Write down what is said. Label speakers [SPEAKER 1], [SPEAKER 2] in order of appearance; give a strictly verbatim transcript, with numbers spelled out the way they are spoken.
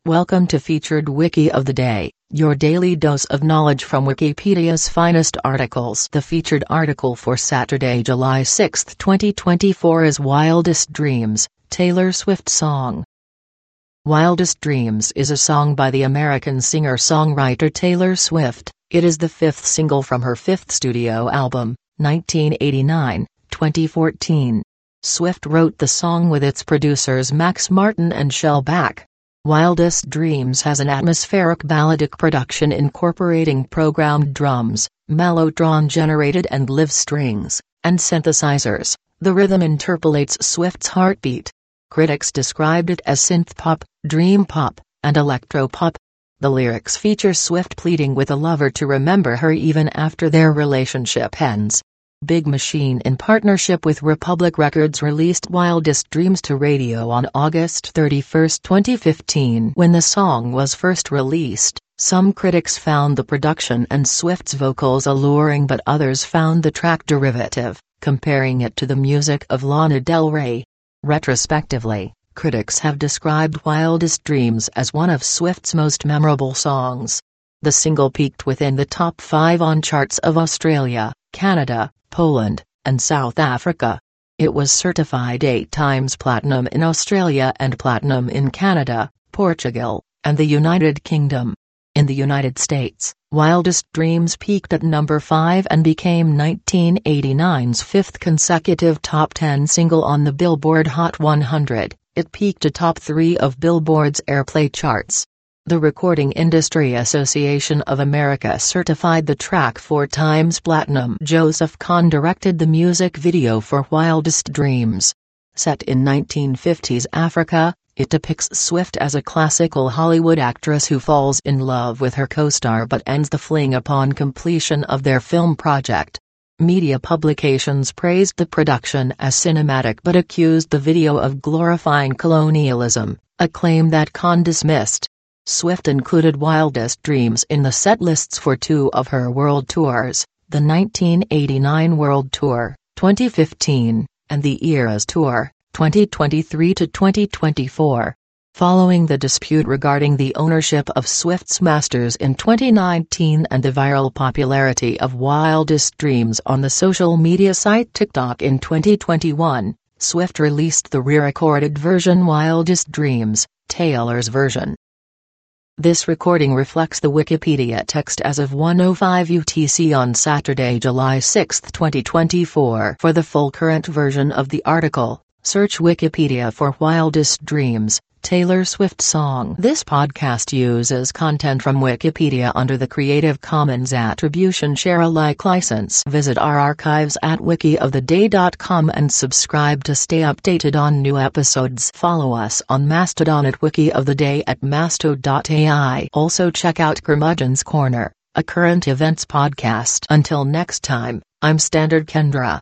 [SPEAKER 1] Welcome to Featured Wiki of the Day, your daily dose of knowledge from Wikipedia's finest articles. The featured article for Saturday, July sixth, twenty twenty-four is Wildest Dreams, Taylor Swift Song. Wildest Dreams is a song by the American singer-songwriter Taylor Swift. It is the fifth single from her fifth studio album, nineteen eighty-nine, twenty fourteen. Swift wrote the song with its producers Max Martin and Shellback. Wildest Dreams has an atmospheric balladic production incorporating programmed drums, mellotron-generated and live strings, and synthesizers. The rhythm interpolates Swift's heartbeat. Critics described it as synth-pop, dream pop, and electro-pop. The lyrics feature Swift pleading with a lover to remember her even after their relationship ends. Big Machine in partnership with Republic Records released Wildest Dreams to radio on August thirty-first, twenty fifteen. When the song was first released, some critics found the production and Swift's vocals alluring, but others found the track derivative, comparing it to the music of Lana Del Rey. Retrospectively, critics have described Wildest Dreams as one of Swift's most memorable songs. The single peaked within the top five on charts of Australia, Canada, Poland, and South Africa. It was certified eight times platinum in Australia and platinum in Canada, Portugal, and the United Kingdom. In the United States, Wildest Dreams peaked at number five and became nineteen eighty-nine's fifth consecutive top ten single on the Billboard Hot one hundred. It peaked atop three of Billboard's airplay charts. The Recording Industry Association of America certified the track four times platinum. Joseph Kahn directed the music video for Wildest Dreams. Set in nineteen fifties Africa, it depicts Swift as a classical Hollywood actress who falls in love with her co-star but ends the fling upon completion of their film project. Media publications praised the production as cinematic but accused the video of glorifying colonialism, a claim that Kahn dismissed. Swift included Wildest Dreams in the set lists for two of her world tours, the nineteen eighty-nine World Tour, twenty fifteen, and the Eras Tour, twenty twenty-three to twenty twenty-four. Following the dispute regarding the ownership of Swift's masters in twenty nineteen and the viral popularity of Wildest Dreams on the social media site TikTok in twenty twenty-one, Swift released the re-recorded version Wildest Dreams, Taylor's version. This recording reflects the Wikipedia text as of one oh five U T C on Saturday, July sixth, twenty twenty-four. For the full current version of the article, search Wikipedia for Wildest Dreams, Taylor Swift Song. This podcast uses content from Wikipedia under the Creative Commons Attribution Share Alike license. Visit our archives at wiki of the day dot com and subscribe to stay updated on new episodes. Follow us on Mastodon at Wiki of the Day at masto dot A I. Also check out Curmudgeon's Corner, a current events podcast. Until next time, I'm Standard Kendra.